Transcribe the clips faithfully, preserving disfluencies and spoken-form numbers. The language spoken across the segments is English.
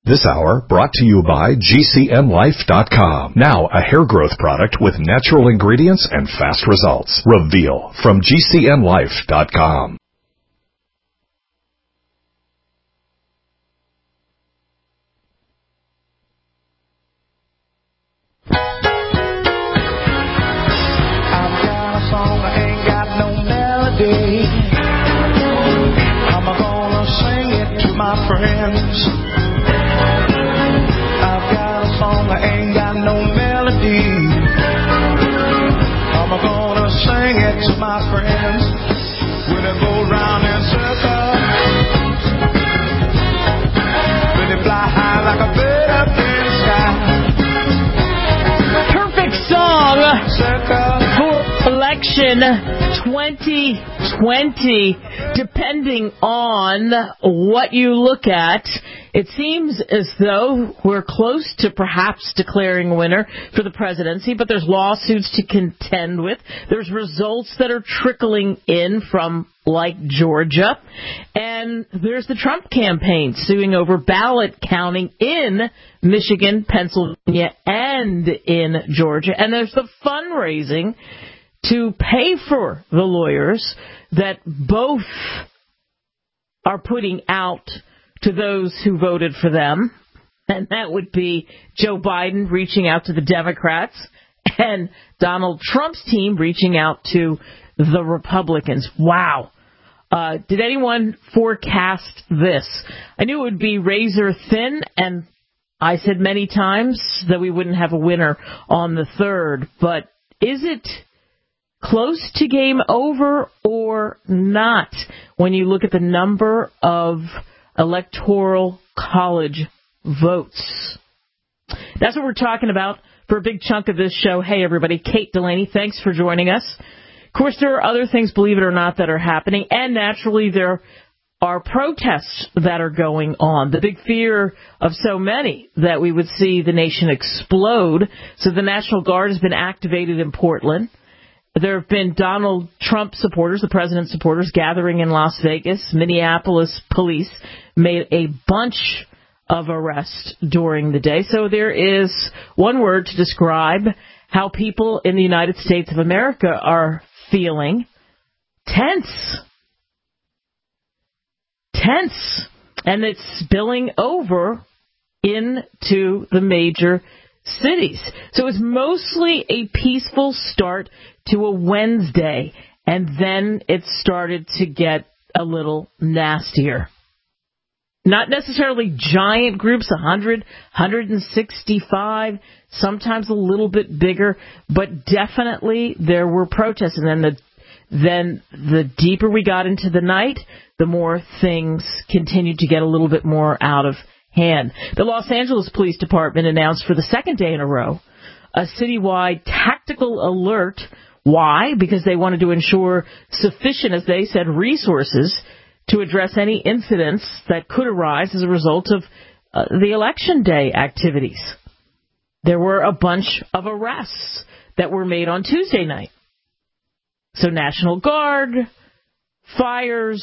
This hour brought to you by G C N Life dot com. Now a hair growth product with natural ingredients and fast results. Reveal from G C N Life dot com. I've got a song, I ain't got no melody. I'm gonna sing it to my friends. I ain't got no melody. I'm gonna sing it to my friends when I go round in circles, when they fly high like a bird up in the sky. Perfect song Circle. for election twenty twenty, depending on what you look at. It seems as though we're close to perhaps declaring a winner for the presidency, but there's lawsuits to contend with. There's results that are trickling in from, like, Georgia. And there's the Trump campaign suing over ballot counting in Michigan, Pennsylvania, and in Georgia. And there's the fundraising to pay for the lawyers that both are putting out to those who voted for them, and that would be Joe Biden reaching out to the Democrats and Donald Trump's team reaching out to the Republicans. Wow. Uh, did anyone forecast this? I knew it would be razor thin, and I said many times that we wouldn't have a winner on the third, but is it close to game over or not when you look at the number of electoral college votes? That's what we're talking about for a big chunk of this show. Hey, everybody. Kate Delaney, thanks for joining us. Of course, there are other things, believe it or not, that are happening. And naturally, there are protests that are going on. The big fear of so many that we would see the nation explode. So the National Guard has been activated in Portland. There have been Donald Trump supporters, the president's supporters, gathering in Las Vegas. Minneapolis police made a bunch of arrests during the day. So there is one word to describe how people in the United States of America are feeling: tense. Tense. And it's spilling over into the major cities. So it's mostly a peaceful start to a Wednesday, and then it started to get a little nastier. Not necessarily giant groups, one hundred, one hundred sixty-five, sometimes a little bit bigger, but definitely there were protests. And then the then the deeper we got into the night, the more things continued to get a little bit more out of hand. The Los Angeles Police Department announced for the second day in a row a citywide tactical alert. Why? Because they wanted to ensure sufficient, as they said, resources to address any incidents that could arise as a result of uh, the election day activities. There were a bunch of arrests that were made on Tuesday night. So National Guard, fires,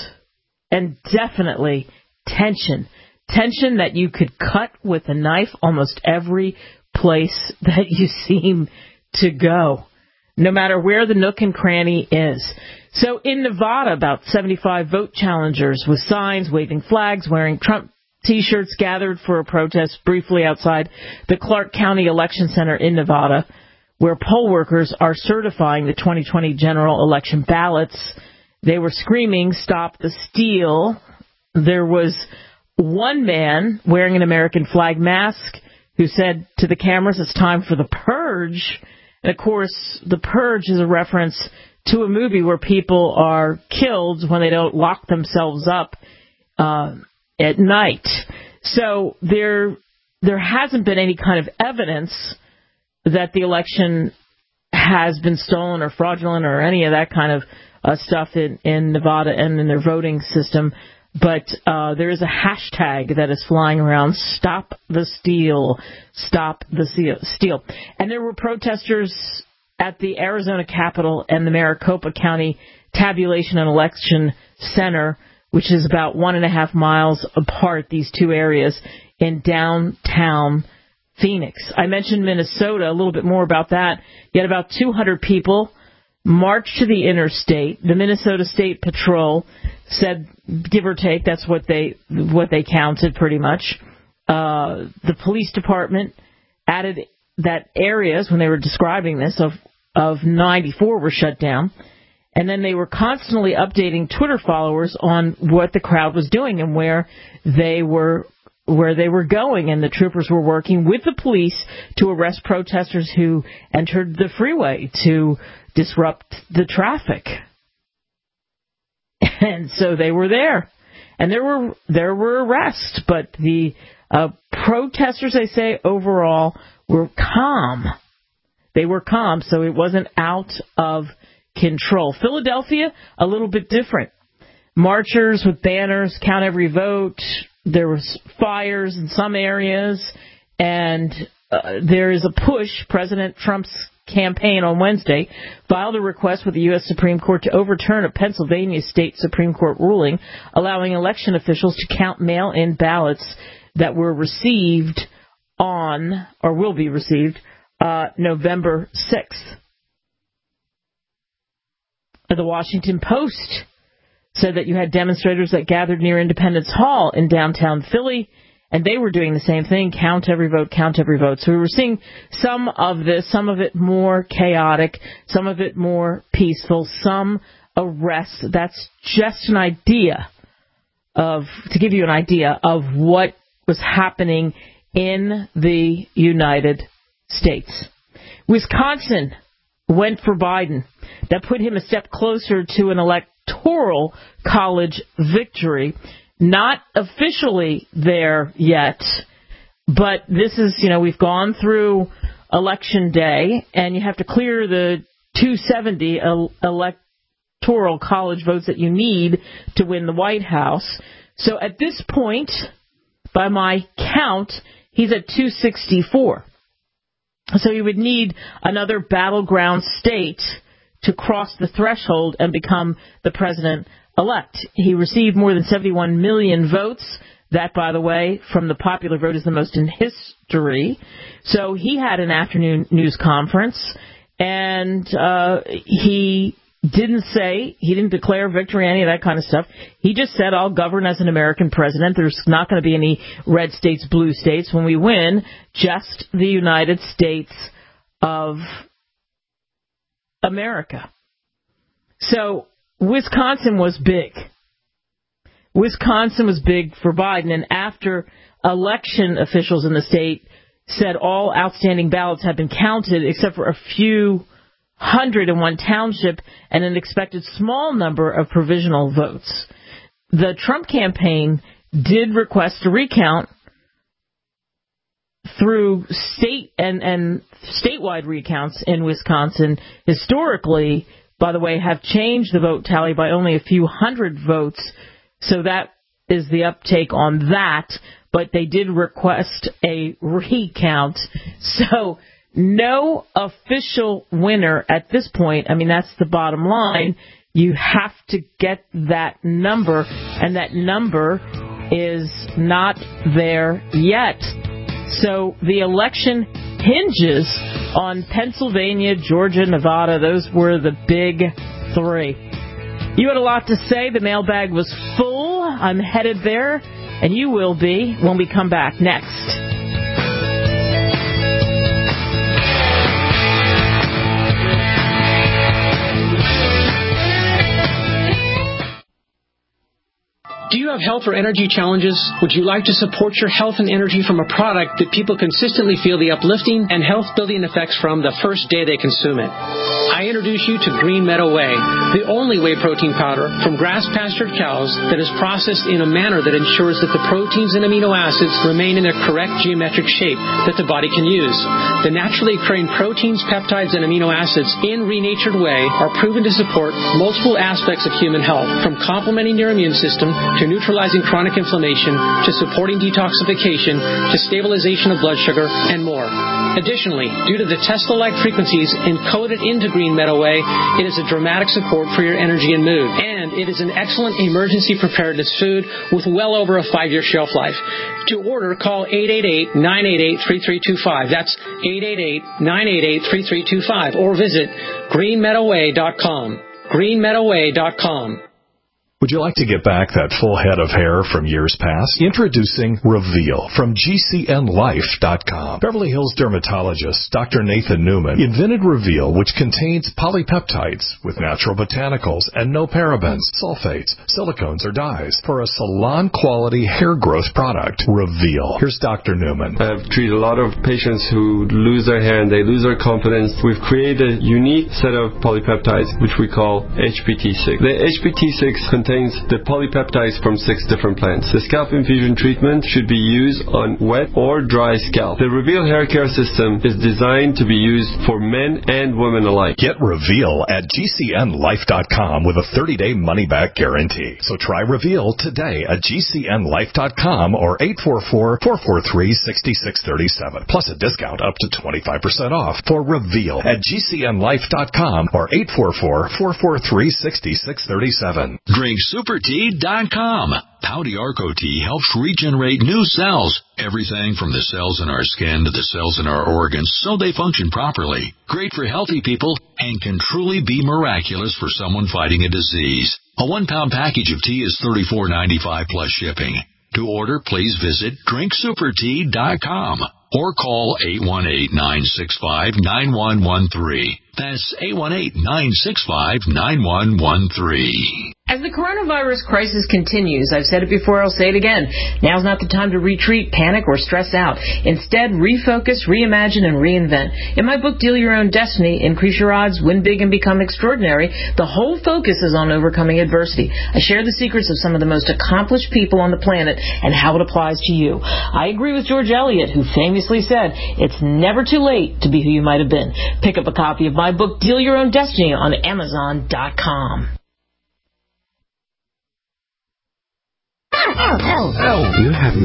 and definitely tension. Tension that you could cut with a knife almost every place that you seem to go, no matter where the nook and cranny is. So in Nevada, about seventy-five vote challengers with signs, waving flags, wearing Trump T-shirts gathered for a protest briefly outside the Clark County Election Center in Nevada, where poll workers are certifying the twenty twenty general election ballots. They were screaming, "Stop the steal." There was one man wearing an American flag mask who said to the cameras, "It's time for the purge." And, of course, the purge is a reference to a movie where people are killed when they don't lock themselves up uh, at night. So there, there hasn't been any kind of evidence that the election has been stolen or fraudulent or any of that kind of uh, stuff in, in Nevada and in their voting system. But uh, there is a hashtag that is flying around, "Stop the Steal," "Stop the Steal." And there were protesters at the Arizona Capitol and the Maricopa County Tabulation and Election Center, which is about one and a half miles apart, these two areas, in downtown Phoenix. I mentioned Minnesota, a little bit more about that. You had about two hundred people march to the interstate. The Minnesota State Patrol said, give or take, that's what they what they counted pretty much. Uh, the police department added that areas, when they were describing this, of, of ninety-four were shut down. And then they were constantly updating Twitter followers on what the crowd was doing and where they were where they were going. And the troopers were working with the police to arrest protesters who entered the freeway to disrupt the traffic. And so they were there. And there were there were arrests, but the uh, protesters, they say, overall were calm. They were calm, so it wasn't out of control. Philadelphia, a little bit different. Marchers with banners, count every vote. There was fires in some areas, and uh, there is a push. President Trump's campaign on Wednesday filed a request with the U S Supreme Court to overturn a Pennsylvania state Supreme Court ruling allowing election officials to count mail-in ballots that were received on, or will be received, uh, November sixth. The Washington Post said that you had demonstrators that gathered near Independence Hall in downtown Philly, and they were doing the same thing, count every vote, count every vote. So we were seeing some of this, some of it more chaotic, some of it more peaceful, some arrests. That's just an idea of, to give you an idea of what was happening in the United States. Wisconsin went for Biden. That put him a step closer to an electoral college victory. Not officially there yet, but this is, you know, we've gone through Election Day, and you have to clear the two hundred seventy el- electoral college votes that you need to win the White House. So at this point, by my count, he's at two hundred sixty-four. So you would need another battleground state to cross the threshold and become the president-elect. He received more than seventy-one million votes. That, by the way, from the popular vote is the most in history. So he had an afternoon news conference, and uh, he didn't say, he didn't declare victory, any of that kind of stuff. He just said, I'll govern as an American president. There's not going to be any red states, blue states. When we win, just the United States of America. So Wisconsin was big. Wisconsin was big for Biden, and after election officials in the state said all outstanding ballots had been counted except for a few hundred in one township and an expected small number of provisional votes. The Trump campaign did request a recount through state and, and statewide recounts in Wisconsin. Historically, by the way, have changed the vote tally by only a few hundred votes. So that is the uptake on that. But they did request a recount. So no official winner at this point. I mean, that's the bottom line. You have to get that number, and that number is not there yet. So the election hinges on Pennsylvania, Georgia, Nevada. Those were the big three. You had a lot to say. The mailbag was full. I'm headed there, and you will be when we come back next. Do you have health or energy challenges? Would you like to support your health and energy from a product that people consistently feel the uplifting and health-building effects from the first day they consume it? I introduce you to Green Meadow Whey, the only whey protein powder from grass-pastured cows that is processed in a manner that ensures that the proteins and amino acids remain in their correct geometric shape that the body can use. The naturally occurring proteins, peptides, and amino acids in renatured whey are proven to support multiple aspects of human health, from complementing your immune system to to neutralizing chronic inflammation, to supporting detoxification, to stabilization of blood sugar, and more. Additionally, due to the Tesla-like frequencies encoded into Green Meadow Whey, it is a dramatic support for your energy and mood. And it is an excellent emergency preparedness food with well over a five-year shelf life. To order, call eight eight eight, nine eight eight, three three two five. That's eight eight eight, nine eight eight, three three two five. Or visit green meadow way dot com. green meadow way dot com. Would you like to get back that full head of hair from years past? Introducing Reveal from G C N life dot com. Beverly Hills dermatologist Doctor Nathan Newman invented Reveal, which contains polypeptides with natural botanicals and no parabens, sulfates, silicones, or dyes for a salon-quality hair growth product. Reveal. Here's Doctor Newman. I've treated a lot of patients who lose their hair and they lose their confidence. We've created a unique set of polypeptides, which we call H P T six. The H P T six contains the polypeptides from six different plants. The scalp infusion treatment should be used on wet or dry scalp. The Reveal hair care system is designed to be used for men and women alike. Get Reveal at G C N life dot com with a thirty-day money-back guarantee. So try Reveal today at G C N life dot com or eight four four, four four three, six six three seven. Plus a discount up to twenty-five percent off for Reveal at G C N life dot com or eight four four, four four three, six six three seven. Drink super tea dot com. Pouty Arco Tea helps regenerate new cells. Everything from the cells in our skin to the cells in our organs so they function properly. Great for healthy people and can truly be miraculous for someone fighting a disease. A one-pound package of tea is thirty-four ninety-five plus shipping. To order, please visit drink super tea dot com or call eight one eight, nine six five, nine one one three. That's eight one eight, nine six five, nine one one three. As the coronavirus crisis continues, I've said it before, I'll say it again, now's not the time to retreat, panic, or stress out. Instead, refocus, reimagine, and reinvent. In my book, Deal Your Own Destiny, Increase Your Odds, Win Big, and Become Extraordinary, the whole focus is on overcoming adversity. I share the secrets of some of the most accomplished people on the planet and how it applies to you. I agree with George Eliot, who famously said, it's never too late to be who you might have been. Pick up a copy of my book, Deal Your Own Destiny, on Amazon dot com. Oh, oh, oh. You have...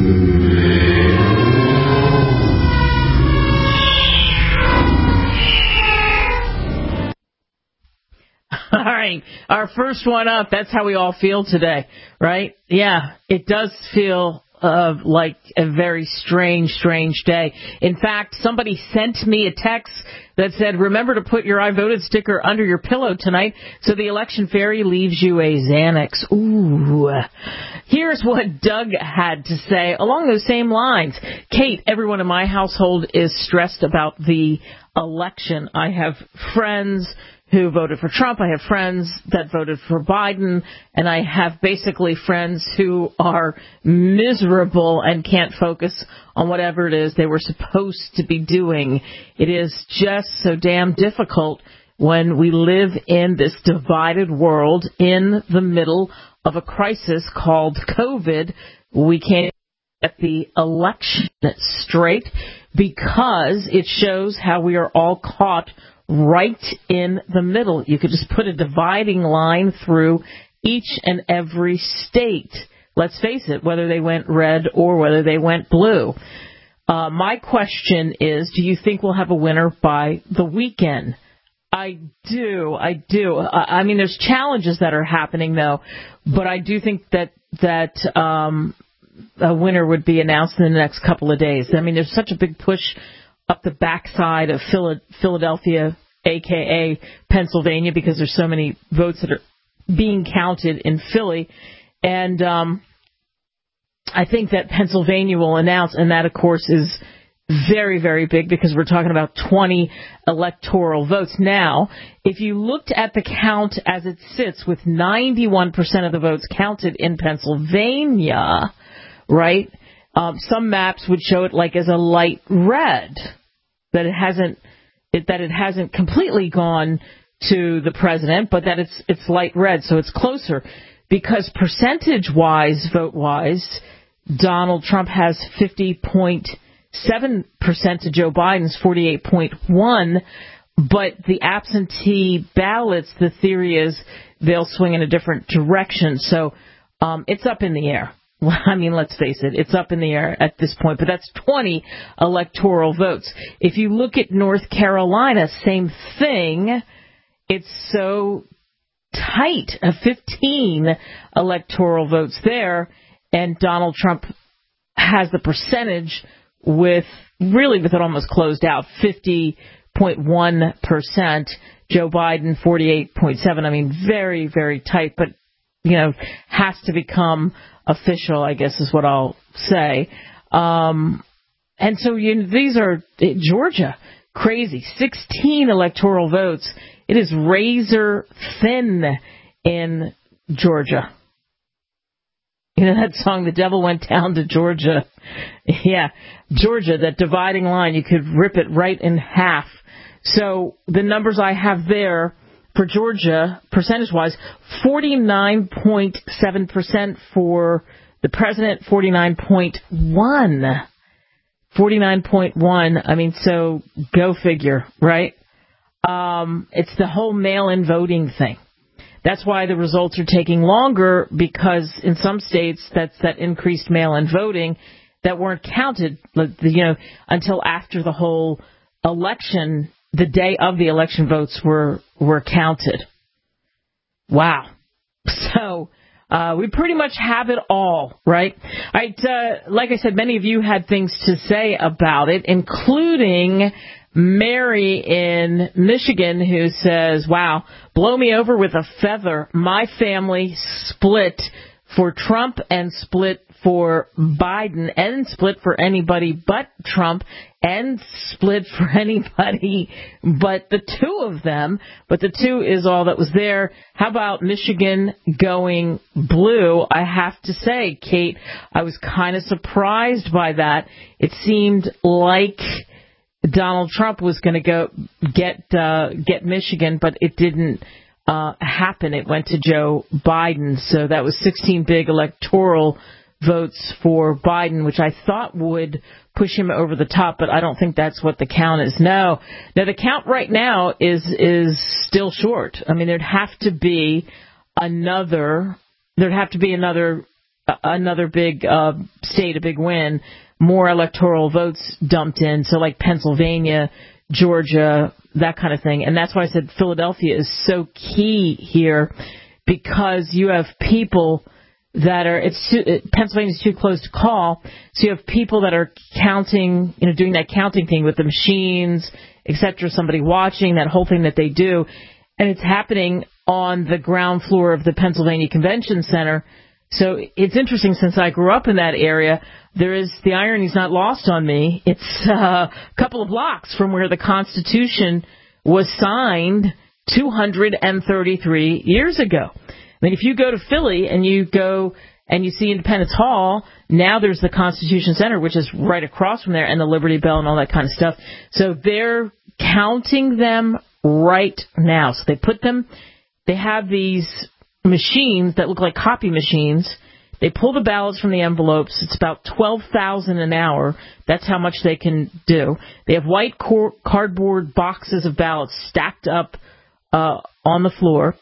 All right, our first one up, that's how we all feel today, right? Yeah, it does feel uh, like a very strange, strange day. In fact, somebody sent me a text that said, remember to put your I voted sticker under your pillow tonight so the election fairy leaves you a Xanax. Ooh. Here's what Doug had to say along those same lines. Kate, everyone in my household is stressed about the election. I have friends who voted for Trump. I have friends that voted for Biden. And I have basically friends who are miserable and can't focus on whatever it is they were supposed to be doing. It is just so damn difficult when we live in this divided world in the middle of a crisis called COVID. We can't get the election straight because it shows how we are all caught right in the middle. You could just put a dividing line through each and every state. Let's face it, whether they went red or whether they went blue. Uh, my question is, do you think we'll have a winner by the weekend? I do. I do. I mean, there's challenges that are happening, though, but I do think that that um, a winner would be announced in the next couple of days. I mean, there's such a big push up the backside of Philadelphia, a k a. Pennsylvania, because there's so many votes that are being counted in Philly. And um, I think that Pennsylvania will announce, and that, of course, is very, very big because we're talking about twenty electoral votes. Now, if you looked at the count as it sits with ninety-one percent of the votes counted in Pennsylvania, right, um, some maps would show it like as a light red, that it hasn't it, that it hasn't completely gone to the president, but that it's it's light red, so it's closer. Because percentage-wise, vote-wise, Donald Trump has fifty point seven percent to Joe Biden's forty-eight point one, but the absentee ballots, the theory is they'll swing in a different direction. So Um, it's up in the air. I mean, let's face it, it's up in the air at this point, but that's twenty electoral votes. If you look at North Carolina, same thing. It's so tight, uh, fifteen electoral votes there, and Donald Trump has the percentage with, really with it almost closed out, fifty point one percent. Joe Biden, forty-eight point seven. I mean, very, very tight, but, you know, has to become official, I guess is what I'll say. Um, and so you, these are, Georgia, crazy, sixteen electoral votes. It is razor thin in Georgia. You know that song, The Devil Went Down to Georgia? Yeah, Georgia, that dividing line, you could rip it right in half. So the numbers I have there for Georgia, percentage-wise, forty-nine point seven percent for the president, forty-nine point one. forty-nine point one. I mean, so go figure, right? Um, it's the whole mail-in voting thing. That's why the results are taking longer, because in some states that's that increased mail-in voting that weren't counted, you know, until after the whole election. The day of the election votes were were counted. Wow. So uh, we pretty much have it all, right? All right. Uh, like I said, many of you had things to say about it, including Mary in Michigan, who says, wow, blow me over with a feather. My family split for Trump and split for Biden and split for anybody but Trump and split for anybody but the two of them. But the two is all that was there. How about Michigan going blue? I have to say, Kate, I was kind of surprised by that. It seemed like Donald Trump was going to go get uh, get Michigan, but it didn't uh, happen. It went to Joe Biden. So that was sixteen big electoral votes for Biden, which I thought would push him over the top, but I don't think that's what the count is. No. Now, the count right now is is still short. I mean, there'd have to be another, there'd have to be another, uh, another big uh, state, a big win, more electoral votes dumped in, so like Pennsylvania, Georgia, that kind of thing. And that's why I said Philadelphia is so key here, because you have people that are, it's too, Pennsylvania's too close to call, so you have people that are counting, you know, doing that counting thing with the machines, et cetera, somebody watching, that whole thing that they do, and it's happening on the ground floor of the Pennsylvania Convention Center. So it's interesting, since I grew up in that area, there is, the irony's not lost on me. It's uh, a couple of blocks from where the Constitution was signed two hundred thirty-three years ago. I mean, if you go to Philly and you go and you see Independence Hall, now there's the Constitution Center, which is right across from there, and the Liberty Bell and all that kind of stuff. So they're counting them right now. So they put them, they have these machines that look like copy machines. They pull the ballots from the envelopes. It's about twelve thousand an hour. That's how much they can do. They have white cor- cardboard boxes of ballots stacked up uh, on the floor,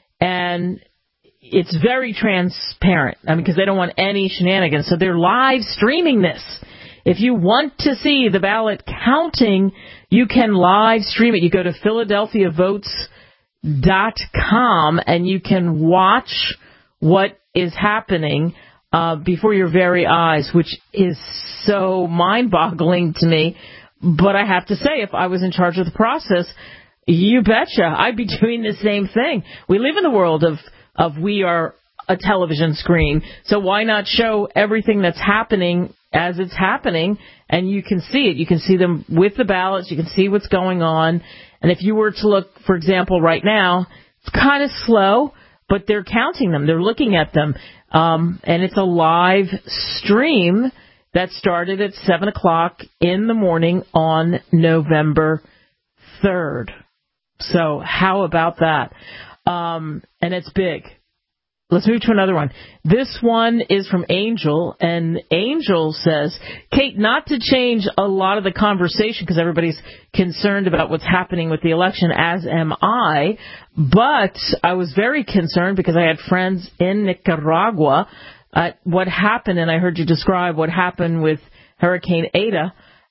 and it's very transparent. I mean, because they don't want any shenanigans. So they're live streaming this. If you want to see the ballot counting, you can live stream it. You go to Philadelphia Votes dot com and you can watch what is happening uh, before your very eyes, which is so mind-boggling to me. But I have to say, if I was in charge of the process, you betcha, I'd be doing the same thing. We live in the world of of we are a television screen, so why not show everything that's happening as it's happening, and you can see it. You can see them with the ballots. You can see what's going on. And if you were to look, for example, right now, it's kind of slow, but they're counting them. They're looking at them. Um, and it's a live stream that started at seven o'clock in the morning on November third. So how about that? Um, and it's big. let's move to another one. This one is from Angel, and Angel says, Kate, not to change a lot of the conversation because everybody's concerned about what's happening with the election, as am I, but I was very concerned because I had friends in Nicaragua at what happened, and I heard you describe what happened with Hurricane Eta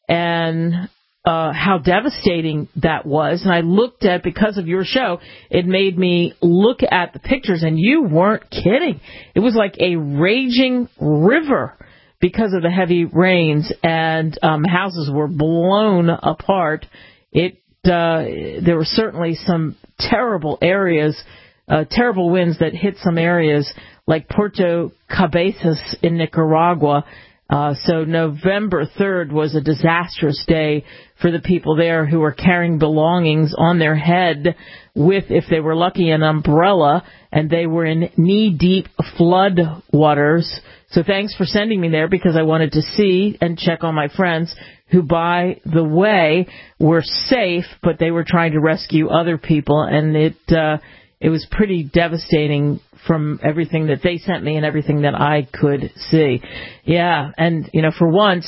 and Uh, how devastating that was. And I looked at, because of your show, it made me look at the pictures, and you weren't kidding. It was like a raging river because of the heavy rains, and um, houses were blown apart. It uh, there were certainly some terrible areas, uh, terrible winds that hit some areas like Puerto Cabezas in Nicaragua. Uh, so November third was a disastrous day for the people there who were carrying belongings on their head with, if they were lucky, an umbrella, and they were in knee-deep flood waters. So thanks for sending me there, because I wanted to see and check on my friends who, by the way, were safe, but they were trying to rescue other people, and it uh, it was pretty devastating from everything that they sent me and everything that I could see. Yeah, and, you know, for once,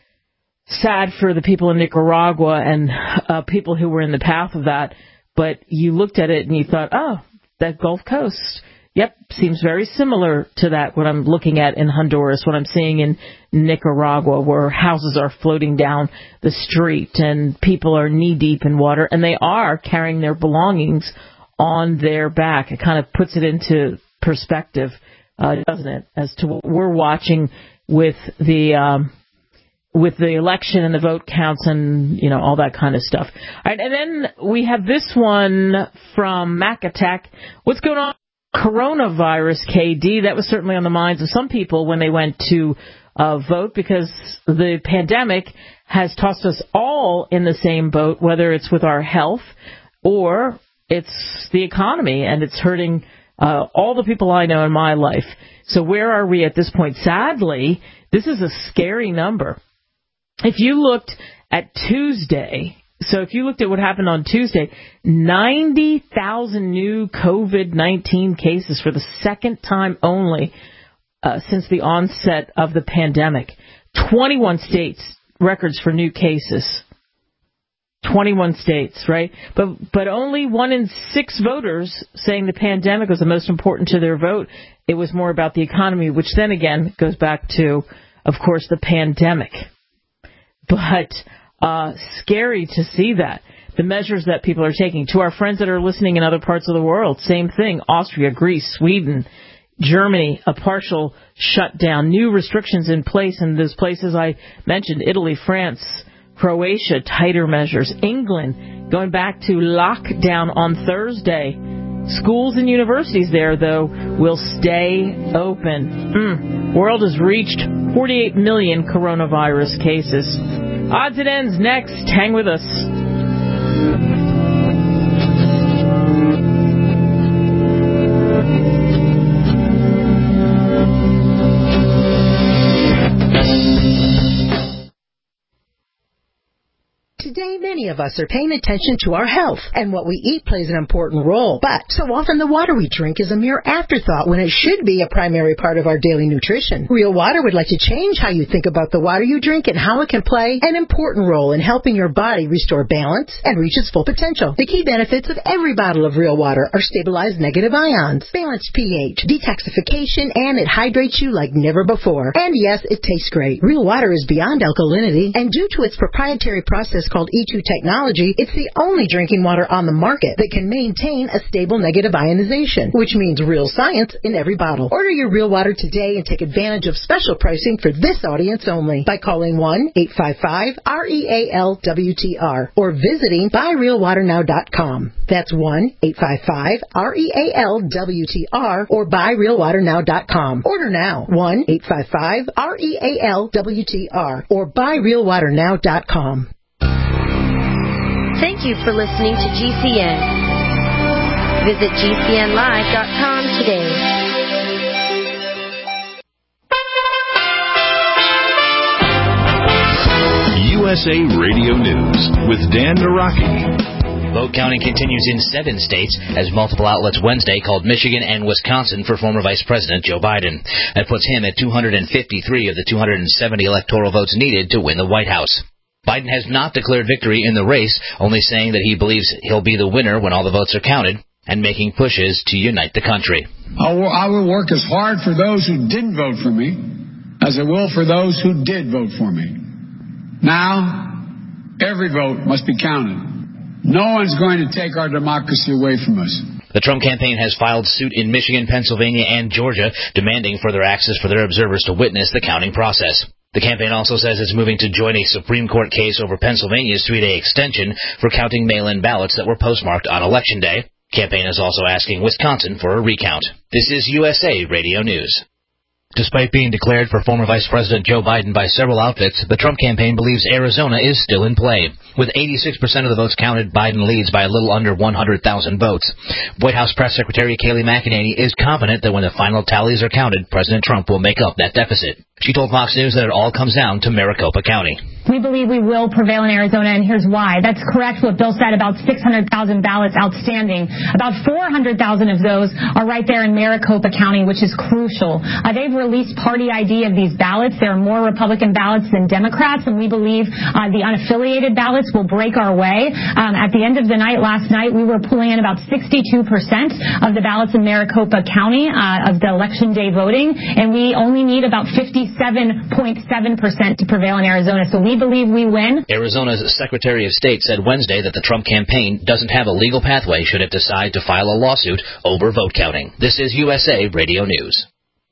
sad for the people in Nicaragua and uh, people who were in the path of that, but you looked at it and you thought, oh, that Gulf Coast, yep, seems very similar to that, what I'm looking at in Honduras, what I'm seeing in Nicaragua, where houses are floating down the street and people are knee-deep in water, and they are carrying their belongings on their back. It kind of puts it into perspective, uh, doesn't it, as to what we're watching with the um, with the election and the vote counts and, you know, all that kind of stuff. All right, and then we have this one from Mac Attack. What's going on? Coronavirus, K D. That was certainly on the minds of some people when they went to uh, vote, because the pandemic has tossed us all in the same boat, whether it's with our health or it's the economy, and it's hurting uh, all the people I know in my life. So where are we at this point? Sadly, this is a scary number. If you looked at Tuesday, so if you looked at what happened on Tuesday, ninety thousand new COVID nineteen cases for the second time only uh, since the onset of the pandemic. twenty-one states, records for new cases. twenty-one states, right? But but only one in six voters saying the pandemic was the most important to their vote. It was more about the economy, which then again goes back to, of course, the pandemic. But uh, scary to see that. The measures that people are taking. To our friends that are listening in other parts of the world, same thing. Austria, Greece, Sweden, Germany, a partial shutdown. New restrictions in place in those places I mentioned, Italy, France, Croatia, tighter measures. England, going back to lockdown on Thursday. Schools and universities there, though, will stay open. Mm. World has reached forty-eight million coronavirus cases. Odds and ends next. Hang with us. Today, many of us are paying attention to our health, and what we eat plays an important role. But so often the water we drink is a mere afterthought when it should be a primary part of our daily nutrition. Real Water would like to change how you think about the water you drink and how it can play an important role in helping your body restore balance and reach its full potential. The key benefits of every bottle of Real Water are stabilized negative ions, balanced pH, detoxification, and it hydrates you like never before. And yes, it tastes great. Real Water is beyond alkalinity, and due to its proprietary process called E two technology, it's the only drinking water on the market that can maintain a stable negative ionization, which means real science in every bottle. Order your Real Water today and take advantage of special pricing for this audience only by calling one eight five five R E A L W T R or visiting buy real water now dot com. That's one eight five five R E A L W T R or buy real water now dot com. Order now, one eight five five R E A L W T R or buy real water now dot com. Thank you for listening to G C N. Visit G C N live dot com today. U S A Radio News with Dan Naraki. Vote counting continues in seven states as multiple outlets Wednesday called Michigan and Wisconsin for former Vice President Joe Biden. That puts him at two hundred fifty-three of the two hundred seventy electoral votes needed to win the White House. Biden has not declared victory in the race, only saying that he believes he'll be the winner when all the votes are counted and making pushes to unite the country. I will, I will work as hard for those who didn't vote for me as I will for those who did vote for me. Now, every vote must be counted. No one's going to take our democracy away from us. The Trump campaign has filed suit in Michigan, Pennsylvania, and Georgia, demanding further access for their observers to witness the counting process. The campaign also says it's moving to join a Supreme Court case over Pennsylvania's three-day extension for counting mail-in ballots that were postmarked on Election Day. The campaign is also asking Wisconsin for a recount. This is U S A Radio News. Despite being declared for former Vice President Joe Biden by several outfits, the Trump campaign believes Arizona is still in play. With eighty-six percent of the votes counted, Biden leads by a little under one hundred thousand votes. White House Press Secretary Kayleigh McEnany is confident that when the final tallies are counted, President Trump will make up that deficit. She told Fox News that it all comes down to Maricopa County. We believe we will prevail in Arizona, and here's why. That's correct what Bill said, about six hundred thousand ballots outstanding. About four hundred thousand of those are right there in Maricopa County, which is crucial. Uh, they've released party I D of these ballots. There are more Republican ballots than Democrats, and we believe uh, the unaffiliated ballots will break our way. Um, at the end of the night, last night, we were pulling in about sixty-two percent of the ballots in Maricopa County uh, of the Election Day voting, and we only need about fifty-seven point seven percent to prevail in Arizona. So we believe we win. Arizona's Secretary of State said Wednesday that the Trump campaign doesn't have a legal pathway should it decide to file a lawsuit over vote counting. This is U S A Radio News.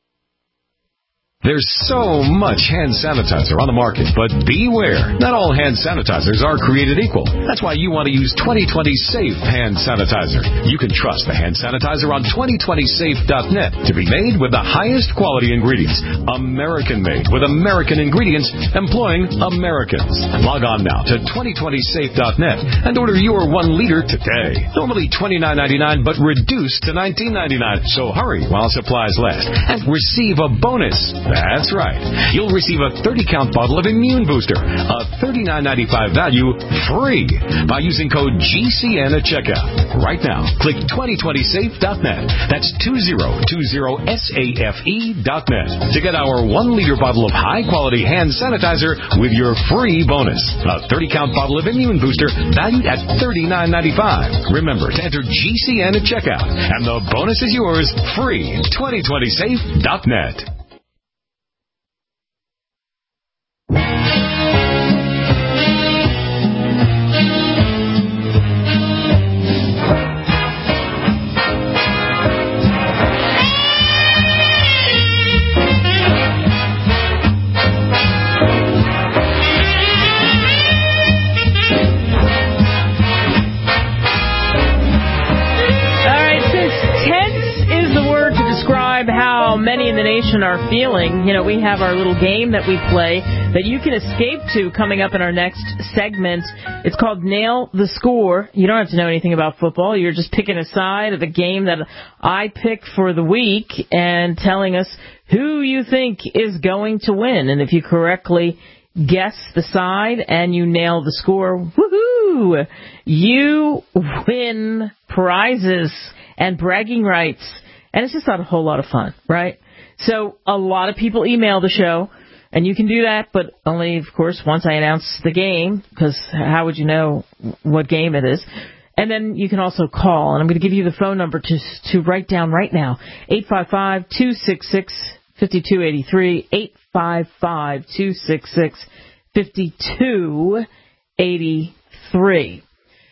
There's so much hand sanitizer on the market, but beware. Not all hand sanitizers are created equal. That's why you want to use twenty twenty Safe Hand Sanitizer. You can trust the hand sanitizer on twenty twenty safe dot net to be made with the highest quality ingredients. American-made with American ingredients employing Americans. Log on now to twenty twenty safe dot net and order your one liter today. Normally twenty-nine ninety-nine, but reduced to nineteen ninety-nine. So hurry while supplies last and receive a bonus. That's right. You'll receive a thirty count bottle of Immune Booster, a thirty-nine ninety-five value, free by using code G C N at checkout. Right now, click twenty twenty safe dot net. That's two zero two zero safe dot net to get our one liter bottle of high-quality hand sanitizer with your free bonus. A thirty count bottle of Immune Booster valued at thirty-nine ninety-five. Remember to enter G C N at checkout, and the bonus is yours free. twenty twenty safe dot net. How many in the nation are feeling. You know, we have our little game that we play that you can escape to coming up in our next segment. It's called Nail the Score. You don't have to know anything about football. You're just picking a side of the game that I pick for the week and telling us who you think is going to win. And if you correctly guess the side and you nail the score, woohoo, you win prizes and bragging rights. And it's just not a whole lot of fun, right? So a lot of people email the show, and you can do that, but only, of course, once I announce the game, because how would you know what game it is? And then you can also call, and I'm going to give you the phone number to to write down right now, eight five five, two six six, five two eight three, eight five five, two six six, five two eight three.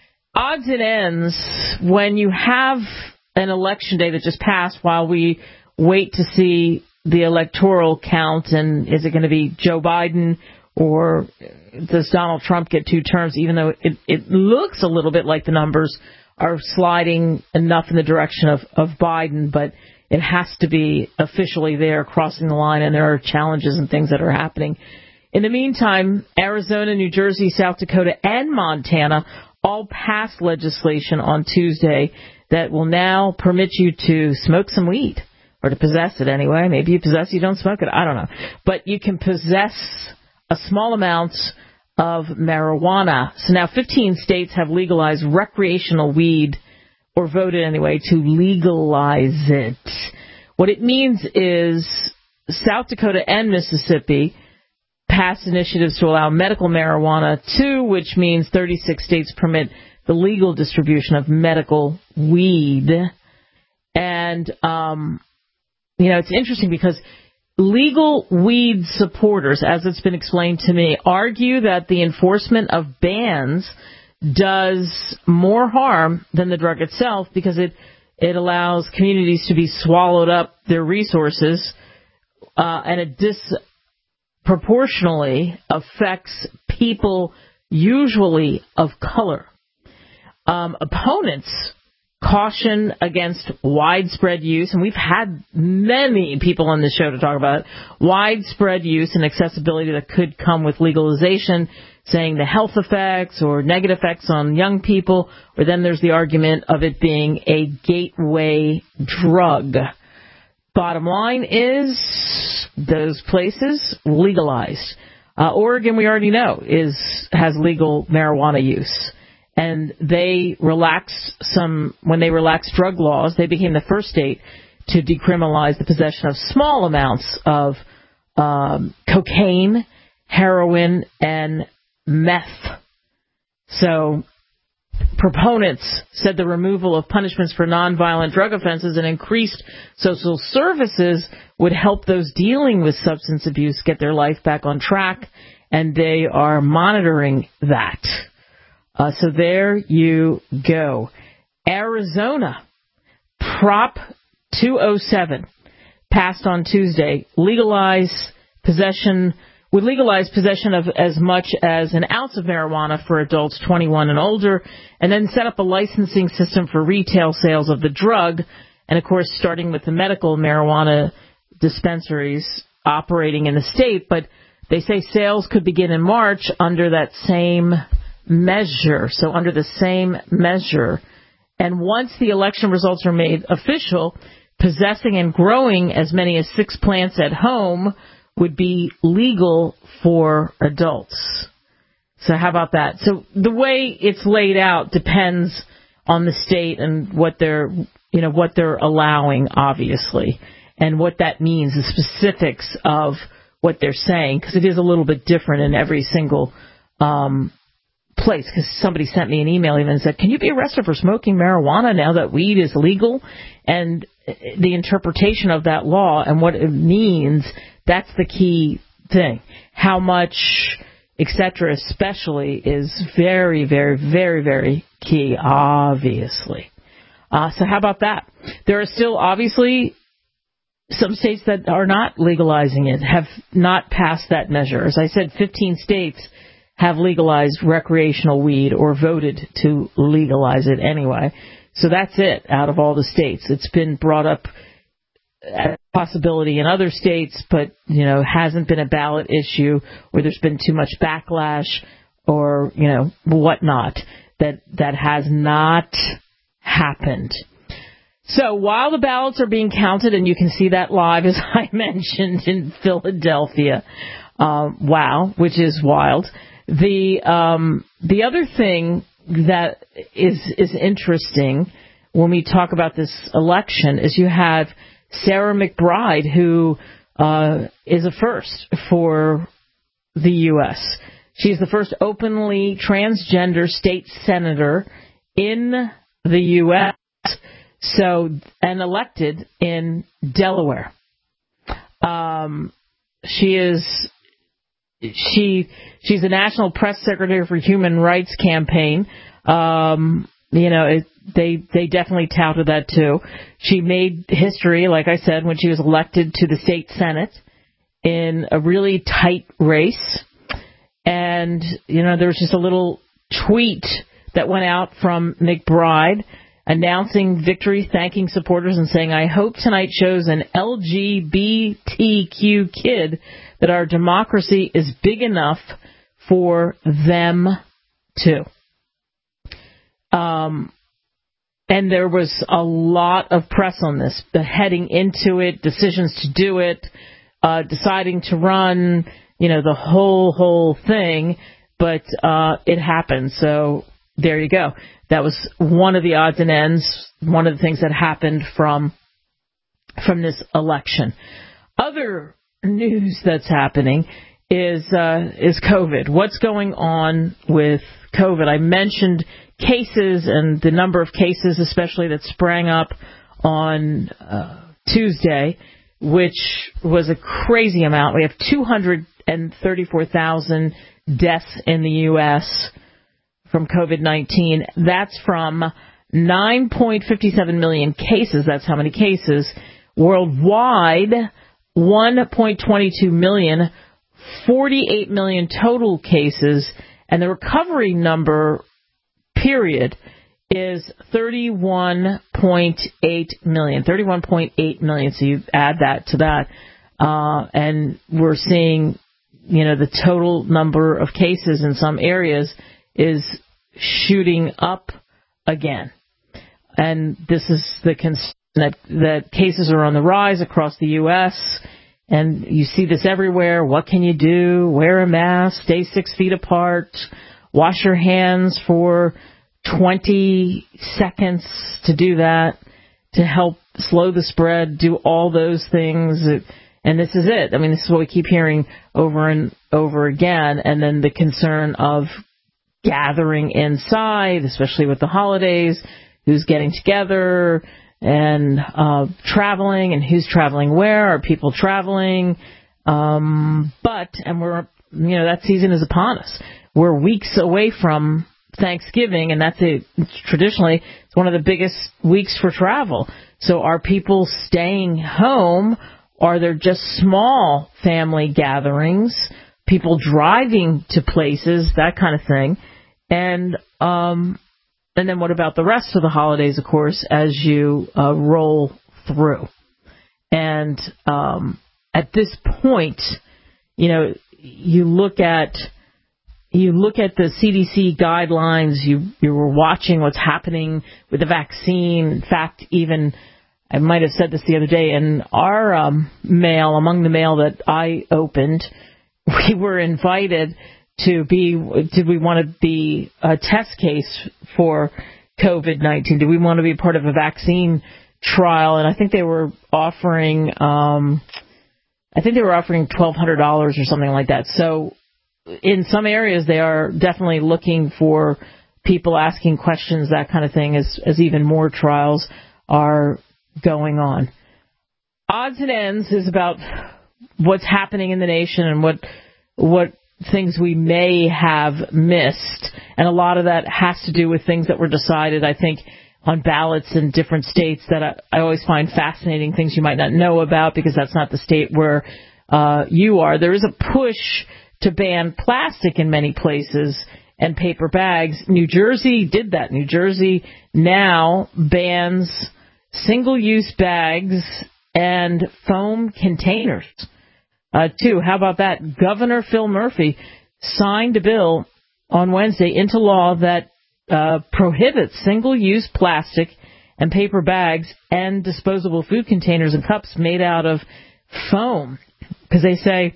Odds and ends, when you have an election day that just passed while we wait to see the electoral count, and is it going to be Joe Biden or does Donald Trump get two terms, even though it, it looks a little bit like the numbers are sliding enough in the direction of, of Biden, but it has to be officially there, crossing the line, and there are challenges and things that are happening. In the meantime, Arizona, New Jersey, South Dakota, and Montana all passed legislation on Tuesday that will now permit you to smoke some weed, or to possess it anyway. Maybe you possess it, you don't smoke it, I don't know. But you can possess a small amount of marijuana. So now fifteen states have legalized recreational weed, or voted anyway, to legalize it. What it means is South Dakota and Mississippi passed initiatives to allow medical marijuana too, which means thirty-six states permit the legal distribution of medical weed. And, um, you know, it's interesting because legal weed supporters, as it's been explained to me, argue that the enforcement of bans does more harm than the drug itself because it, it allows communities to be swallowed up their resources, uh, and it disproportionately affects people usually of color. Um, opponents caution against widespread use, and we've had many people on the show to talk about it, widespread use and accessibility that could come with legalization, saying the health effects or negative effects on young people, or then there's the argument of it being a gateway drug. Bottom line is those places legalized. Uh, Oregon, we already know, is has legal marijuana use. And they relaxed some, when they relaxed drug laws, they became the first state to decriminalize the possession of small amounts of um, cocaine, heroin, and meth. So proponents said the removal of punishments for nonviolent drug offenses and increased social services would help those dealing with substance abuse get their life back on track, and they are monitoring that. Uh, so there you go. Arizona, Prop two oh seven, passed on Tuesday, legalize possession, would legalize possession of as much as an ounce of marijuana for adults twenty-one and older, and then set up a licensing system for retail sales of the drug, and of course starting with the medical marijuana dispensaries operating in the state, but they say sales could begin in March under that same measure, so under the same measure. And once the election results are made official, possessing and growing as many as six plants at home would be legal for adults. So how about that? So the way it's laid out depends on the state and what they're, you know, what they're allowing, obviously, and what that means, the specifics of what they're saying, because it is a little bit different in every single um place, because somebody sent me an email even and said, can you be arrested for smoking marijuana now that weed is legal? And the interpretation of that law and what it means, that's the key thing. How much, et cetera, especially, is very, very, very, very key, obviously. Uh, so how about that? There are still, obviously, some states that are not legalizing it, have not passed that measure. As I said, fifteen states have legalized recreational weed or voted to legalize it anyway. So that's it out of all the states. It's been brought up as a possibility in other states, but, you know, hasn't been a ballot issue or there's been too much backlash or, you know, whatnot. That, that has not happened. So while the ballots are being counted, and you can see that live, as I mentioned, in Philadelphia, uh, wow, which is wild. The um, the other thing that is is interesting when we talk about this election is you have Sarah McBride, who uh, is a first for the U S She's the first openly transgender state senator in the U S, so and elected in Delaware. Um, she is. She she's a national press secretary for Human Rights Campaign. Um, you know, it, they they definitely touted that too. She made history, like I said, when she was elected to the state senate in a really tight race. And you know, there was just a little tweet that went out from McBride announcing victory, thanking supporters, and saying, "I hope tonight shows an L G B T Q kid that our democracy is big enough for them too." Um, and there was a lot of press on this, the heading into it, decisions to do it, uh, deciding to run, you know, the whole, whole thing. but uh, it happened. So there you go. That was one of the odds and ends, one of the things that happened from from this election. Other news that's happening is uh, is COVID. What's going on with COVID? I mentioned cases and the number of cases, especially that sprang up on uh, Tuesday, which was a crazy amount. We have two hundred thirty-four thousand deaths in the U S from COVID nineteen. That's from nine point five seven million cases. That's how many cases. Worldwide, one point two two million, forty-eight million total cases, and the recovery number, period, is thirty-one point eight million. thirty-one point eight million, so you add that to that, uh, and we're seeing, you know, the total number of cases in some areas is shooting up again. And this is the concern that, that cases are on the rise across the U S, and you see this everywhere. What can you do? Wear a mask, stay six feet apart, wash your hands for twenty seconds to do that, to help slow the spread, do all those things. And this is it. I mean, this is what we keep hearing over and over again. And then the concern of gathering inside, especially with the holidays, who's getting together, and uh, traveling, and who's traveling where. Are people traveling? Um, but, and we're, you know, that season is upon us. We're weeks away from Thanksgiving, and that's a, traditionally, it's one of the biggest weeks for travel. So are people staying home? Are there just small family gatherings? People driving to places, that kind of thing. And, um, and then what about the rest of the holidays, of course, as you uh, roll through? And um, at this point, you know, you look at you look at the C D C guidelines. You you were watching what's happening with the vaccine. In fact, even I might have said this the other day in our um, mail, among the mail that I opened, we were invited to be, did we want to be a test case for COVID nineteen? Do we want to be part of a vaccine trial? And I think they were offering, um, I think they were offering twelve hundred dollars or something like that. So in some areas, they are definitely looking for people asking questions, that kind of thing, as, as even more trials are going on. Odds and ends is about what's happening in the nation and what what things we may have missed. And a lot of that has to do with things that were decided, I think, on ballots in different states that I, I always find fascinating, things you might not know about because that's not the state where uh, you are. There is a push to ban plastic in many places and paper bags. New Jersey did that. New Jersey now bans single-use bags and foam containers. Uh, too. How about that? Governor Phil Murphy signed a bill on Wednesday into law that uh, prohibits single-use plastic and paper bags and disposable food containers and cups made out of foam, because they say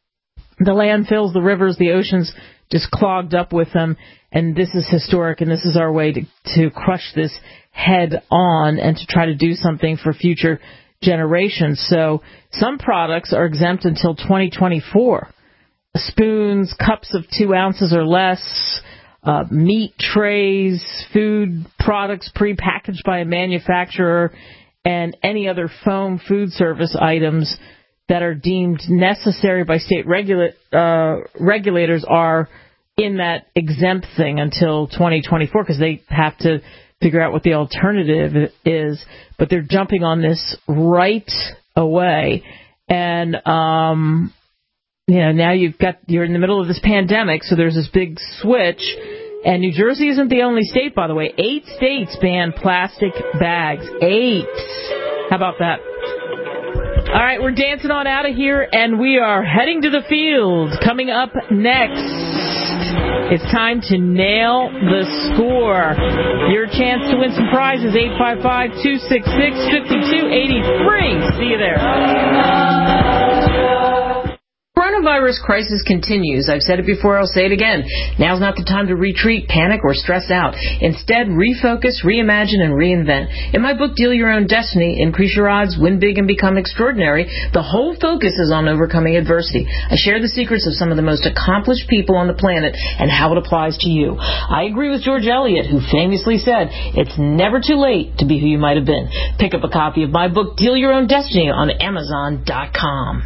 the landfills, the rivers, the oceans just clogged up with them, and this is historic, and this is our way to, to crush this head on and to try to do something for future generations. So some products are exempt until twenty twenty-four. Spoons, cups of two ounces or less, uh, meat trays, food products prepackaged by a manufacturer, and any other foam food service items that are deemed necessary by state regula- uh, regulators are in that exempt thing until twenty twenty-four, because they have to figure out what the alternative is. But they're jumping on this right away. And, um, you know, now you've got, you're in the middle of this pandemic, so there's this big switch. And New Jersey isn't the only state, by the way. Eight states ban plastic bags. Eight. How about that? All right, we're dancing on out of here, and we are heading to the field. Coming up next, it's time to nail the score. Your chance to win some prizes, eight five five, two six six, five two eight three. See you there. coronavirus crisis continues. I've said it before, I'll say it again. Now's not the time to retreat, panic, or stress out. Instead, refocus, reimagine, and reinvent. In my book, Deal Your Own Destiny, Increase Your Odds, Win Big, and Become Extraordinary, the whole focus is on overcoming adversity. I share the secrets of some of the most accomplished people on the planet and how it applies to you. I agree with George Eliot, who famously said, it's never too late to be who you might have been. Pick up a copy of my book, Deal Your Own Destiny, on Amazon dot com.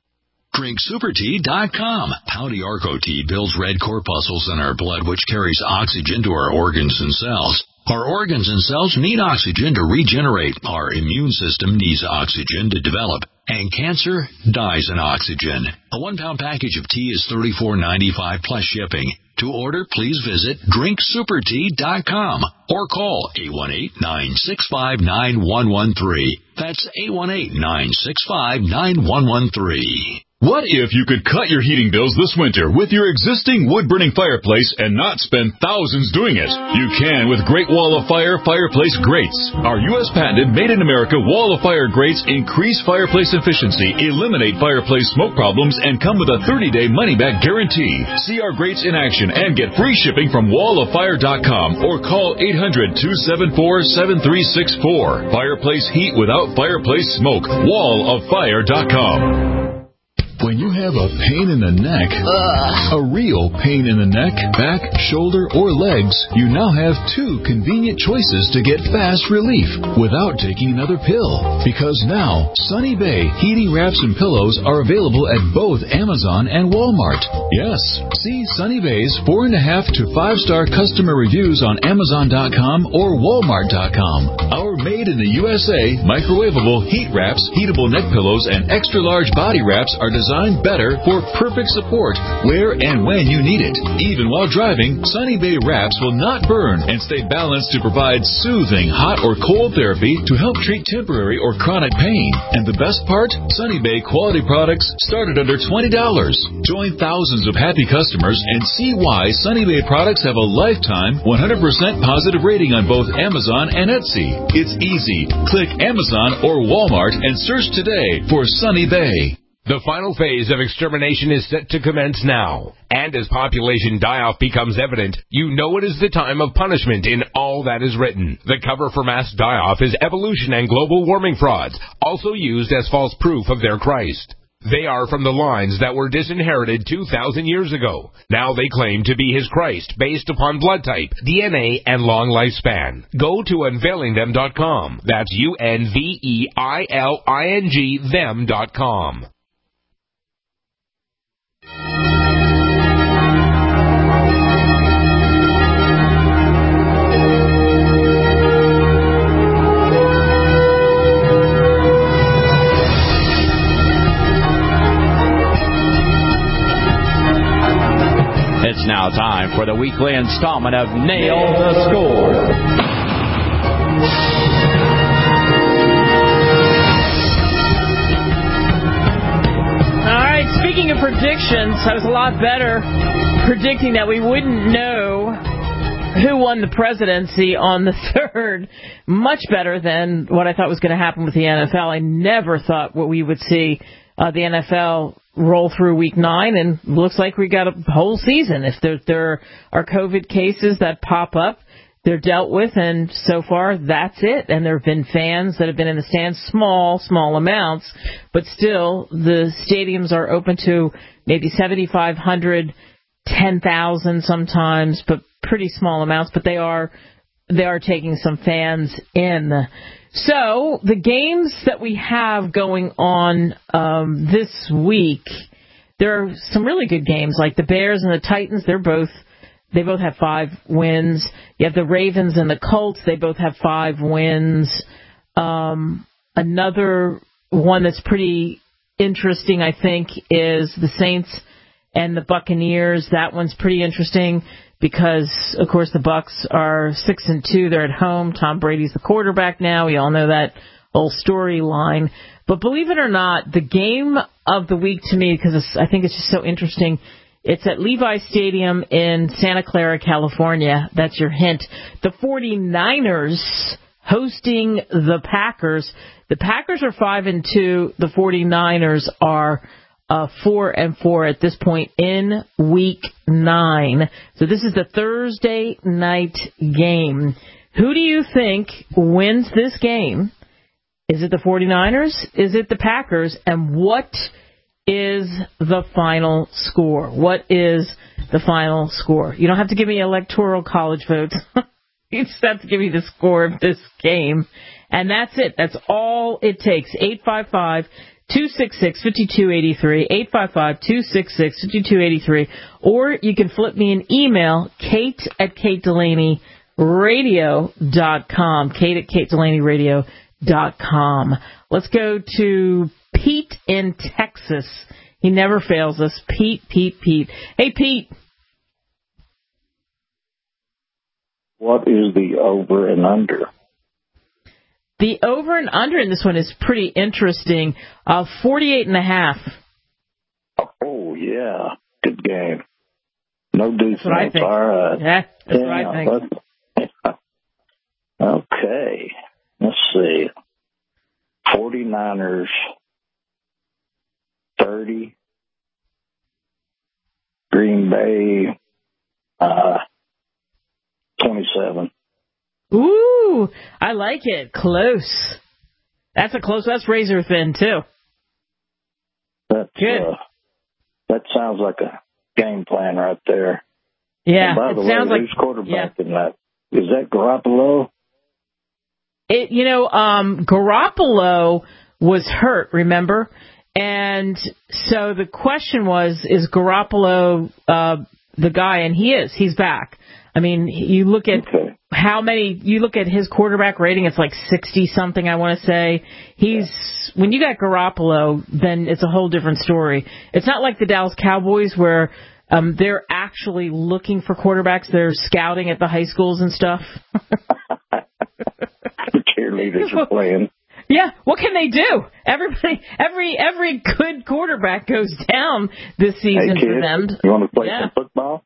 Drink Super Tea dot com. Pouty Arco Tea builds red corpuscles in our blood, which carries oxygen to our organs and cells. Our organs and cells need oxygen to regenerate. Our immune system needs oxygen to develop. And cancer dies in oxygen. A one-pound package of tea is thirty-four ninety-five plus shipping. To order, please visit Drink Super Tea dot com or call eight one eight, nine six five, nine one one three. That's eight one eight, nine six five, nine one one three. What if you could cut your heating bills this winter with your existing wood-burning fireplace and not spend thousands doing it? You can with Great Wall of Fire fireplace grates. Our U S patented made-in-America Wall of Fire grates increase fireplace efficiency, eliminate fireplace smoke problems, and come with a thirty-day money-back guarantee. See our grates in action and get free shipping from wall of fire dot com or call eight hundred, two seven four, seven three six four. Fireplace heat without fireplace smoke. wall of fire dot com. When you have a pain in the neck, Ugh. a real pain in the neck, back, shoulder, or legs, you now have two convenient choices to get fast relief without taking another pill. Because now, Sunny Bay heating wraps and pillows are available at both Amazon and Walmart. Yes, see Sunny Bay's four and a half to five star customer reviews on Amazon dot com or Walmart dot com. Our made in the U S A microwavable heat wraps, heatable neck pillows, and extra large body wraps are designed Designed better for perfect support where and when you need it. Even while driving, Sunny Bay wraps will not burn and stay balanced to provide soothing hot or cold therapy to help treat temporary or chronic pain. And the best part? Sunny Bay quality products start at under twenty dollars. Join thousands of happy customers and see why Sunny Bay products have a lifetime one hundred percent positive rating on both Amazon and Etsy. It's easy. Click Amazon or Walmart and search today for Sunny Bay. The final phase of extermination is set to commence now. And as population die-off becomes evident, you know it is the time of punishment in all that is written. The cover for mass die-off is evolution and global warming frauds, also used as false proof of their Christ. They are from the lines that were disinherited two thousand years ago. Now they claim to be his Christ based upon blood type, D N A, and long lifespan. Go to unveiling them dot com. That's U N V E I L I N G them dot com. It's now time for the weekly installment of Nail the Score. All right, speaking of predictions, I was a lot better predicting that we wouldn't know who won the presidency on the third. Much better than what I thought was going to happen with the N F L. I never thought what we would see uh, the N F L roll through week nine, and looks like we got a whole season. If there, there are COVID cases that pop up, they're dealt with, and so far that's it. And there have been fans that have been in the stands, small, small amounts, but still the stadiums are open to maybe seventy-five hundred, ten thousand sometimes, but pretty small amounts, but they are they are taking some fans in. So the games that we have going on um, this week, there are some really good games, like the Bears and the Titans. They're both they both have five wins. You have the Ravens and the Colts. They both have five wins. Um, another one that's pretty interesting, I think, is the Saints and the Buccaneers. That one's pretty interesting because, of course, the Bucs are six and two. They're at home. Tom Brady's the quarterback now. We all know that whole storyline. But believe it or not, the game of the week to me, because I think it's just so interesting, it's at Levi Stadium in Santa Clara, California. That's your hint. The 49ers hosting the Packers. The Packers are five and two. The 49ers are uh, four and four at this point in week nine. So this is the Thursday night game. Who do you think wins this game? Is it the 49ers? Is it the Packers? And what is the final score? What is the final score? You don't have to give me electoral college votes. You just have to give me the score of this game. And that's it. That's all it takes. eight five five, two six six, five two eight three, eight five five, two six six, five two eight three. Or you can flip me an email, Kate at Kate Delaney Radio dot com. Kate at Kate Delaney Radio dot com. Let's go to Pete in Texas. He never fails us. Pete, Pete, Pete. Hey, Pete. What is the over and under? The over and under in this one is pretty interesting. Uh, forty-eight and a half. Oh, yeah. Good game. No defense. That's what I think. All right. Yeah, that's yeah, what I think. That's, okay. Let's see. 49ers, thirty. Green Bay, uh, twenty-seven. Ooh, I like it. Close. That's a close. That's razor thin, too. That's, Good. Uh, that sounds like a game plan right there. Yeah, and by the it way, sounds like who's quarterback yeah. in that? Is that Garoppolo? It, you know, um, Garoppolo was hurt, remember? And so the question was, is Garoppolo uh, the guy? And he is. He's back. I mean, you look at okay. how many, you look at his quarterback rating, it's like sixty-something, I want to say. He's, yeah. When you got Garoppolo, then it's a whole different story. It's not like the Dallas Cowboys where um, they're actually looking for quarterbacks. They're scouting at the high schools and stuff. The cheerleaders are playing. Yeah, what can they do? Everybody, every every good quarterback goes down this season hey, kid, for them. You want to play yeah. some football?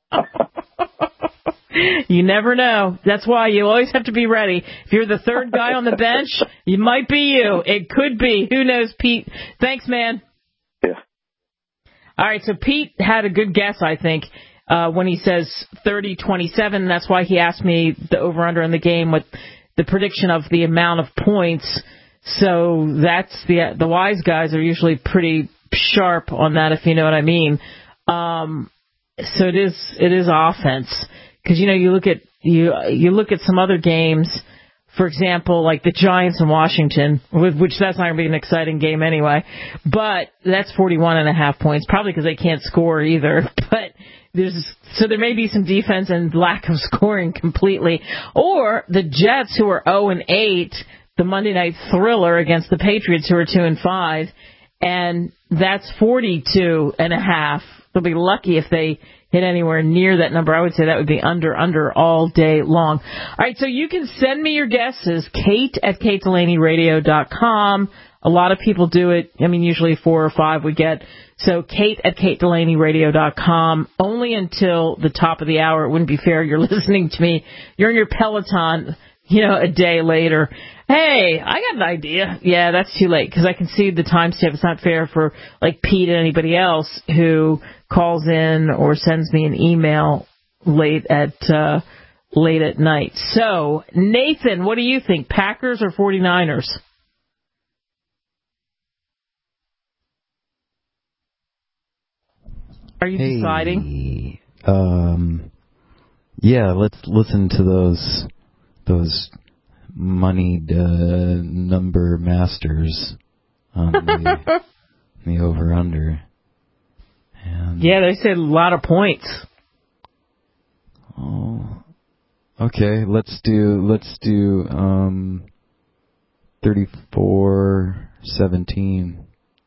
You never know. That's why you always have to be ready. If you're the third guy on the bench, you might be you. It could be. Who knows, Pete? Thanks, man. Yeah. All right, so Pete had a good guess, I think, uh, when he says thirty twenty-seven. That's why he asked me the over-under in the game with the prediction of the amount of points. So that's the the wise guys are usually pretty sharp on that, if you know what I mean. Um, so it is it is offense. Because, you know, you look at you you look at some other games, for example, like the Giants in Washington, which that's not going to be an exciting game anyway. But that's forty-one and a half points, probably because they can't score either. But there's so there may be some defense and lack of scoring completely. Or the Jets, who are oh and eight, the Monday night thriller against the Patriots, who are two and five, and that's forty-two and a half. They'll be lucky if they hit anywhere near that number. I would say that would be under, under all day long. All right, so you can send me your guesses, Kate at Kate Delaney Radio dot com. A lot of people do it. I mean, usually four or five we get. So Kate at Kate Delaney Radio dot com, only until the top of the hour. It wouldn't be fair. You're listening to me. You're in your Peloton, you know, a day later. Hey, I got an idea. Yeah, that's too late because I can see the timestamp. It's not fair for like Pete and anybody else who calls in or sends me an email late at uh, late at night. So, Nathan, what do you think? Packers or 49ers? Are you hey, deciding? Um, yeah, let's listen to those those moneyed uh, number masters on the, the over-under. And yeah, they said a lot of points. Oh, okay. Let's do let's do um, thirty-four seventeen.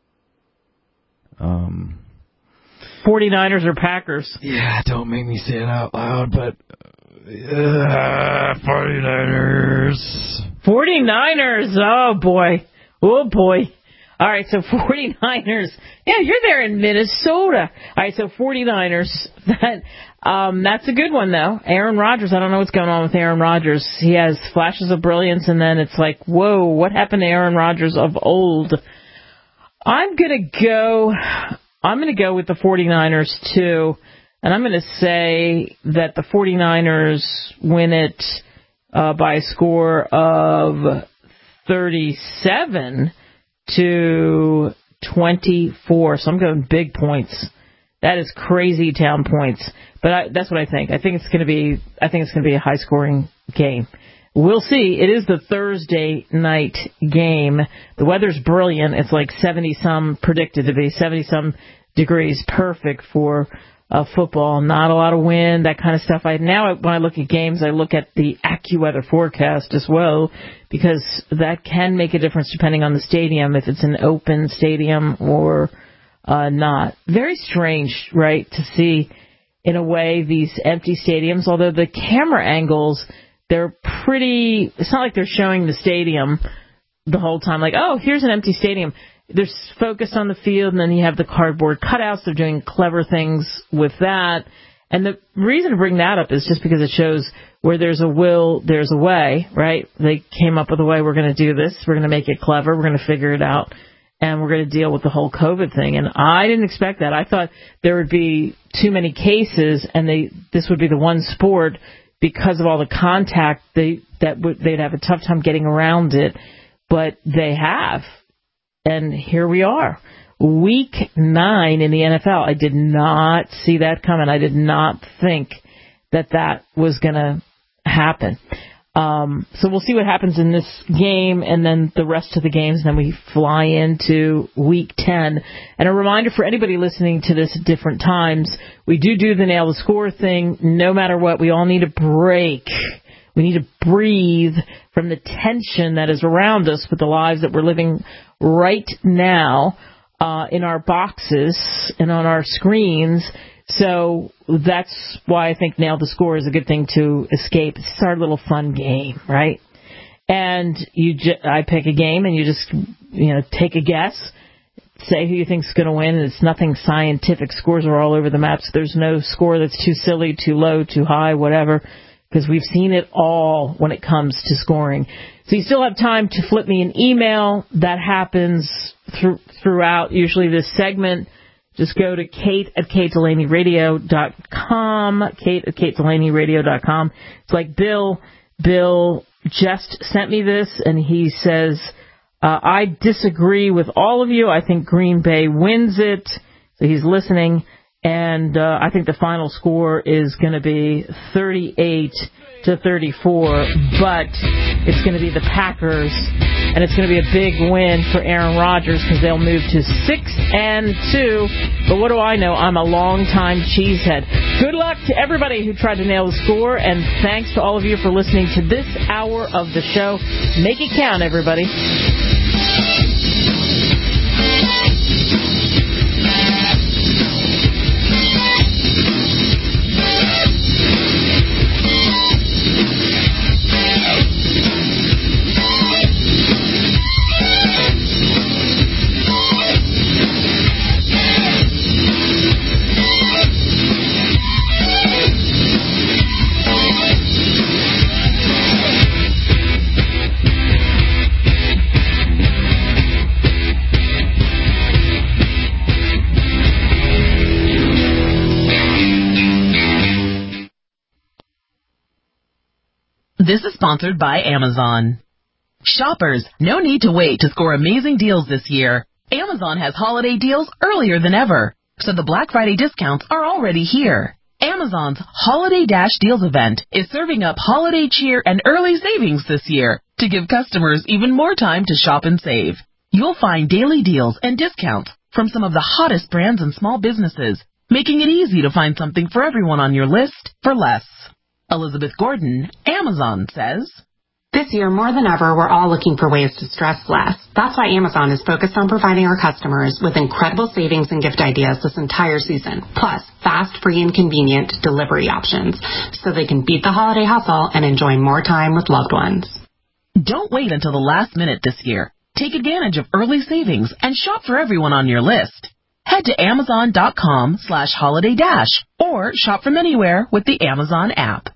Um, 49ers or Packers? Yeah, don't make me say it out loud, but uh, 49ers. 49ers. Oh boy. Oh boy. All right, so 49ers. Yeah, you're there in Minnesota. All right, so 49ers. That um, that's a good one, though. Aaron Rodgers. I don't know what's going on with Aaron Rodgers. He has flashes of brilliance, and then it's like, whoa, what happened to Aaron Rodgers of old? I'm going to go I'm going to go with the 49ers, too. And I'm going to say that the 49ers win it uh, by a score of thirty-seven to twenty-four. So I'm going big points. That is crazy town points. But I, that's what I think. I think it's going to be I think it's going to be a high-scoring game. We'll see. It is the Thursday night game. The weather's brilliant. It's like seventy-some predicted to be, seventy-some degrees, perfect for uh, football. Not a lot of wind, that kind of stuff. I Now, when I look at games, I look at the AccuWeather forecast as well, because that can make a difference depending on the stadium, if it's an open stadium or uh, not. Very strange, right, to see, in a way, these empty stadiums, although the camera angles, they're pretty, it's not like they're showing the stadium the whole time, like, oh, here's an empty stadium. They're focused on the field, and then you have the cardboard cutouts. They're doing clever things with that. And the reason to bring that up is just because it shows where there's a will, there's a way, right? They came up with a way, we're going to do this. We're going to make it clever. We're going to figure it out. And we're going to deal with the whole COVID thing. And I didn't expect that. I thought there would be too many cases, and they this would be the one sport, because of all the contact, they that would they'd have a tough time getting around it. But they have. And here we are. Week nine in the N F L. I did not see that coming. I did not think that that was going to happen. Um, so we'll see what happens in this game and then the rest of the games. And then we fly into week ten. And a reminder for anybody listening to this at different times, we do do the nail the score thing. No matter what, we all need a break. We need to breathe from the tension that is around us with the lives that we're living right now uh, in our boxes and on our screens. So that's why I think Nail the Score is a good thing to escape. It's our little fun game, right? And you, ju- I pick a game, and you just, you know, take a guess, say who you think's going to win. And it's nothing scientific. Scores are all over the map. So there's no score that's too silly, too low, too high, whatever, because we've seen it all when it comes to scoring. So you still have time to flip me an email. That happens through, throughout usually this segment. Just go to Kate at Kate Delaney Radio dot com, Kate at Kate Delaney Radio dot com. It's like Bill, Bill just sent me this, and he says, uh, I disagree with all of you. I think Green Bay wins it. So he's listening. And uh, I think the final score is going to be thirty-eight to thirty-four, but it's going to be the Packers, and it's going to be a big win for Aaron Rodgers because they'll move to six and two. But what do I know? I'm a long-time cheesehead. Good luck to everybody who tried to nail the score, and thanks to all of you for listening to this hour of the show. Make it count, everybody. This is sponsored by Amazon. Shoppers, no need to wait to score amazing deals this year. Amazon has holiday deals earlier than ever, so the Black Friday discounts are already here. Amazon's Holiday Dash Deals event is serving up holiday cheer and early savings this year to give customers even more time to shop and save. You'll find daily deals and discounts from some of the hottest brands and small businesses, making it easy to find something for everyone on your list for less. Elizabeth Gordon, Amazon, says, This year, more than ever, we're all looking for ways to stress less. That's why Amazon is focused on providing our customers with incredible savings and gift ideas this entire season, plus fast, free, and convenient delivery options, so they can beat the holiday hustle and enjoy more time with loved ones. Don't wait until the last minute this year. Take advantage of early savings and shop for everyone on your list. Head to Amazon.com slash holiday dash or shop from anywhere with the Amazon app.